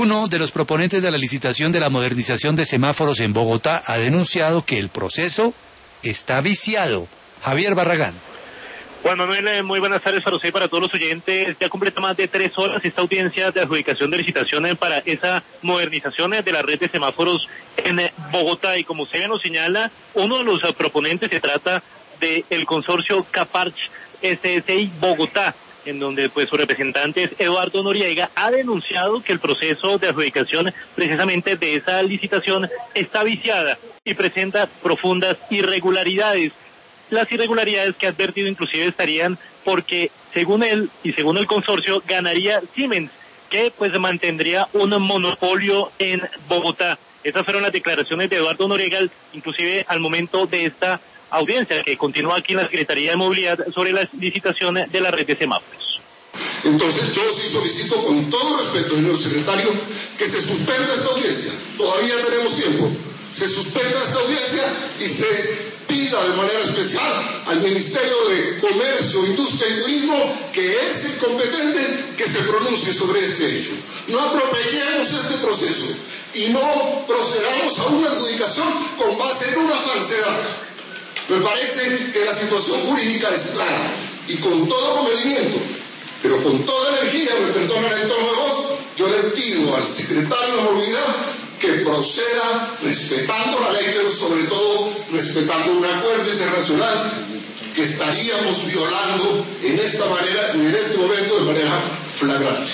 Uno de los proponentes de la licitación de la modernización de semáforos en Bogotá ha denunciado que el proceso está viciado. Javier Barragán. Juan Manuel, muy buenas tardes para usted y para todos los oyentes. Ya completa más de 3 horas esta audiencia de adjudicación de licitaciones para esa modernización de la red de semáforos en Bogotá. Y como usted nos señala, uno de los proponentes se trata del consorcio Caparch SSI Bogotá, en donde pues su representante es Eduardo Noriega, ha denunciado que el proceso de adjudicación precisamente de esa licitación está viciada y presenta profundas irregularidades. Las irregularidades que ha advertido inclusive estarían porque, según él y según el consorcio, ganaría Siemens, que pues mantendría un monopolio en Bogotá. Estas fueron las declaraciones de Eduardo Noriega, inclusive al momento de esta audiencia que continúa aquí en la Secretaría de Movilidad sobre la licitación de la red de semáforos. Entonces yo sí solicito con todo respeto, señor secretario, que se suspenda esta audiencia. Todavía tenemos tiempo. Se suspenda esta audiencia y se pida de manera especial al Ministerio de Comercio, Industria y Turismo, que es el competente, que se pronuncie sobre este hecho. No atropellemos este proceso y no procedamos a una adjudicación con base en una falsedad. Me parece que la situación jurídica es clara y con todo comedimiento, pero con toda energía, me perdonan el tono de voz, yo le pido al secretario de Movilidad que proceda respetando la ley, pero sobre todo respetando un acuerdo internacional que estaríamos violando en esta manera, en este momento de manera flagrante.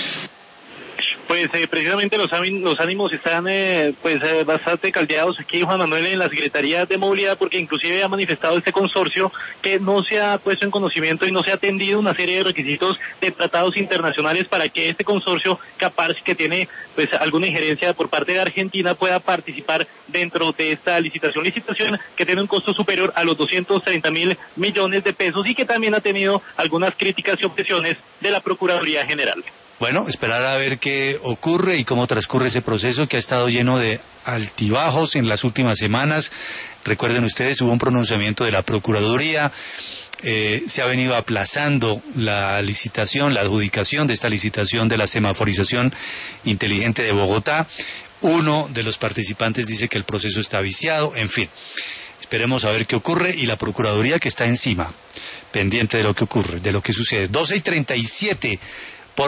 Pues precisamente los ánimos están bastante caldeados aquí, Juan Manuel, en la Secretaría de Movilidad, porque inclusive ha manifestado este consorcio que no se ha puesto en conocimiento y no se ha atendido una serie de requisitos de tratados internacionales para que este consorcio Caparch, que tiene pues alguna injerencia por parte de Argentina, pueda participar dentro de esta licitación que tiene un costo superior a los 230.000 millones de pesos y que también ha tenido algunas críticas y objeciones de la Procuraduría General. Bueno, esperar a ver qué ocurre y cómo transcurre ese proceso que ha estado lleno de altibajos en las últimas semanas. Recuerden ustedes, hubo un pronunciamiento de la Procuraduría, se ha venido aplazando la licitación, la adjudicación de esta licitación de la semaforización inteligente de Bogotá. Uno de los participantes dice que el proceso está viciado, en fin. Esperemos a ver qué ocurre y la Procuraduría que está encima, pendiente de lo que ocurre, de lo que sucede. 12:37